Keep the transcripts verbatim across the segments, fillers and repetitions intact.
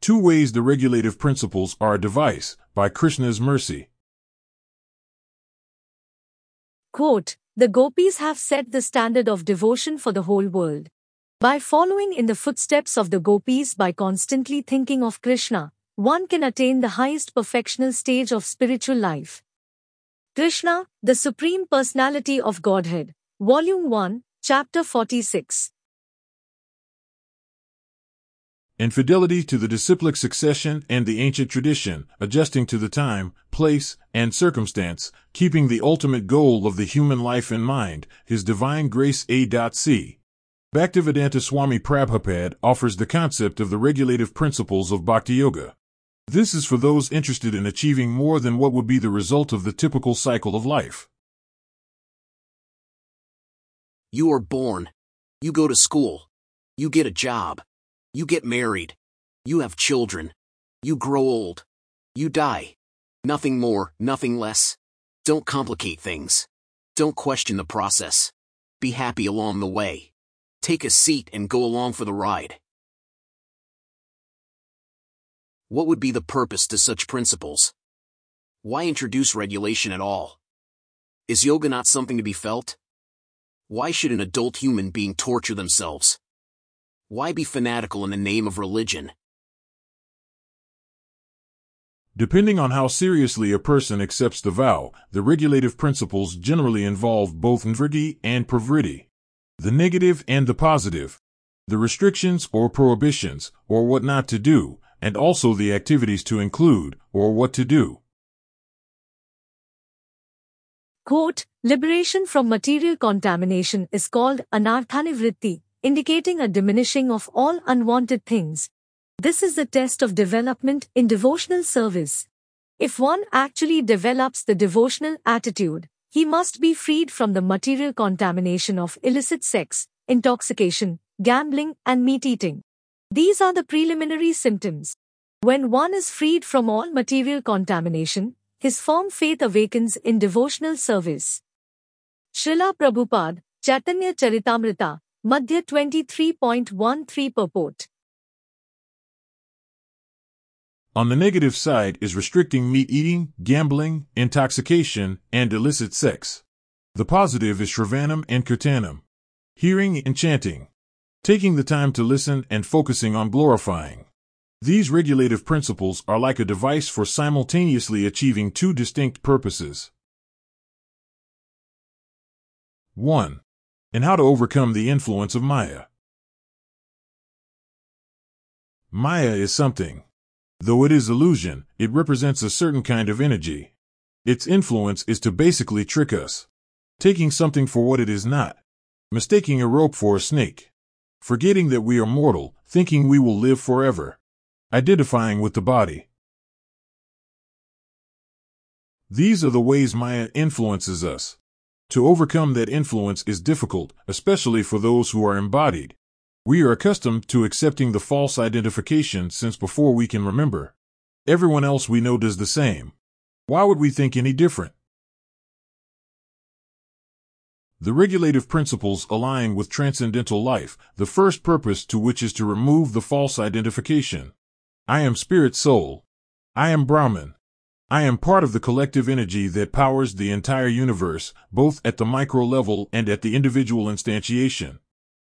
Two Ways the Regulative Principles Are a Device, by Krishna's Mercy. Quote, the gopis have set the standard of devotion for the whole world. By following in the footsteps of the gopis, by constantly thinking of Krishna, one can attain the highest perfectional stage of spiritual life. Krishna, the Supreme Personality of Godhead, Volume one, Chapter forty-six. Infidelity to the disciplic succession and the ancient tradition, adjusting to the time, place, and circumstance, keeping the ultimate goal of the human life in mind, His Divine Grace A C. Bhaktivedanta Swami Prabhupada offers the concept of the regulative principles of Bhakti Yoga. This is for those interested in achieving more than what would be the result of the typical cycle of life. You are born. You go to school. You get a job. You get married. You have children. You grow old. You die. Nothing more, nothing less. Don't complicate things. Don't question the process. Be happy along the way. Take a seat and go along for the ride. What would be the purpose to such principles? Why introduce regulation at all? Is yoga not something to be felt? Why should an adult human being torture themselves? Why be fanatical in the name of religion? Depending on how seriously a person accepts the vow, the regulative principles generally involve both nvritti and pravritti, the negative and the positive, the restrictions or prohibitions, or what not to do, and also the activities to include, or what to do. Quote, liberation from material contamination is called anarthanivritti, indicating a diminishing of all unwanted things. This is the test of development in devotional service. If one actually develops the devotional attitude, he must be freed from the material contamination of illicit sex, intoxication, gambling, and meat-eating. These are the preliminary symptoms. When one is freed from all material contamination, his firm faith awakens in devotional service. Srila Prabhupada, Chaitanya Charitamrita, Madhya twenty-three point thirteen Purport. On the negative side is restricting meat-eating, gambling, intoxication, and illicit sex. The positive is Shravanam and Kirtanam, hearing and chanting, taking the time to listen and focusing on glorifying. These regulative principles are like a device for simultaneously achieving two distinct purposes. one. And how to overcome the influence of Maya. Maya is something. Though it is illusion, it represents a certain kind of energy. Its influence is to basically trick us, taking something for what it is not, mistaking a rope for a snake, forgetting that we are mortal, thinking we will live forever, identifying with the body. These are the ways Maya influences us. To overcome that influence is difficult, especially for those who are embodied. We are accustomed to accepting the false identification since before we can remember. Everyone else we know does the same. Why would we think any different? The regulative principles align with transcendental life, the first purpose to which is to remove the false identification. I am spirit soul. I am Brahman. I am part of the collective energy that powers the entire universe, both at the micro level and at the individual instantiation.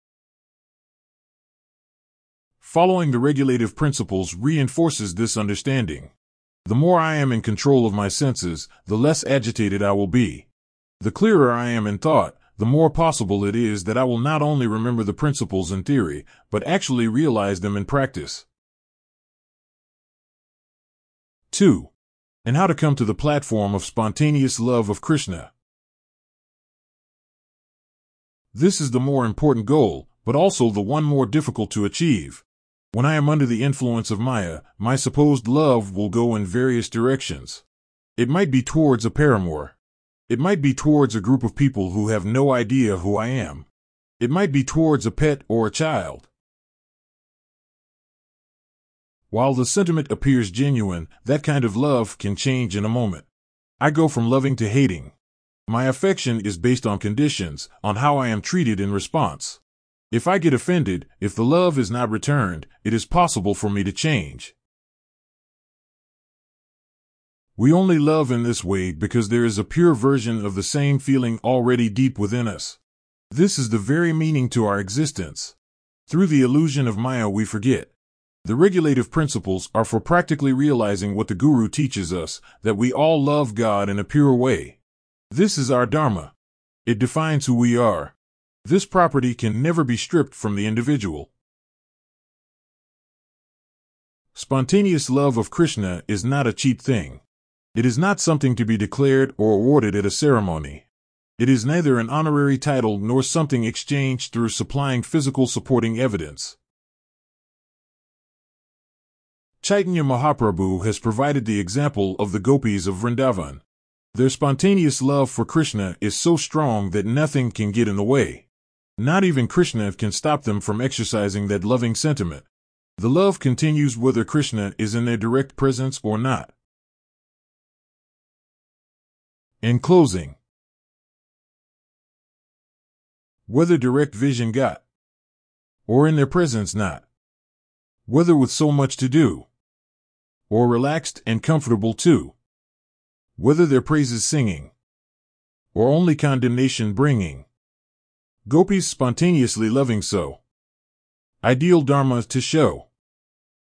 Following the regulative principles reinforces this understanding. The more I am in control of my senses, the less agitated I will be. The clearer I am in thought, the more possible it is that I will not only remember the principles in theory, but actually realize them in practice. two. And how to come to the platform of spontaneous love of Krishna. This is the more important goal, but also the one more difficult to achieve. When I am under the influence of Maya, my supposed love will go in various directions. It might be towards a paramour. It might be towards a group of people who have no idea who I am. It might be towards a pet or a child. While the sentiment appears genuine, that kind of love can change in a moment. I go from loving to hating. My affection is based on conditions, on how I am treated in response. If I get offended, if the love is not returned, it is possible for me to change. We only love in this way because there is a pure version of the same feeling already deep within us. This is the very meaning to our existence. Through the illusion of Maya we forget. The regulative principles are for practically realizing what the Guru teaches us, that we all love God in a pure way. This is our Dharma. It defines who we are. This property can never be stripped from the individual. Spontaneous love of Krishna is not a cheap thing. It is not something to be declared or awarded at a ceremony. It is neither an honorary title nor something exchanged through supplying physical supporting evidence. Chaitanya Mahaprabhu has provided the example of the gopis of Vrindavan. Their spontaneous love for Krishna is so strong that nothing can get in the way. Not even Krishna can stop them from exercising that loving sentiment. The love continues whether Krishna is in their direct presence or not. In closing, whether direct vision got, or in their presence not, whether with so much to do, or relaxed and comfortable too, whether their praises singing, or only condemnation bringing, gopis spontaneously loving so, ideal dharma to show.